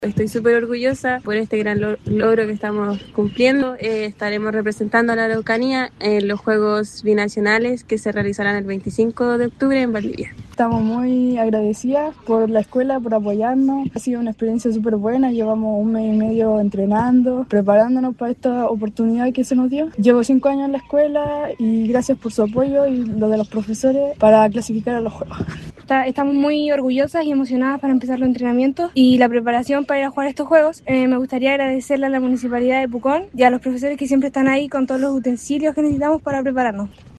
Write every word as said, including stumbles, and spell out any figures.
Estoy súper orgullosa por este gran lo- logro que estamos cumpliendo. Eh, estaremos representando a la Araucanía en los Juegos Binacionales que se realizarán el veinticinco de octubre en Valdivia. Estamos muy agradecidas por la escuela, por apoyarnos. Ha sido una experiencia súper buena. Llevamos un mes y medio entrenando, preparándonos para esta oportunidad que se nos dio. Llevo cinco años en la escuela y gracias por su apoyo y lo de los profesores para clasificar a los Juegos. Estamos muy orgullosas y emocionadas para empezar los entrenamientos y la preparación para ir a jugar estos juegos. Eh, me gustaría agradecerle a la Municipalidad de Pucón y a los profesores que siempre están ahí con todos los utensilios que necesitamos para prepararnos.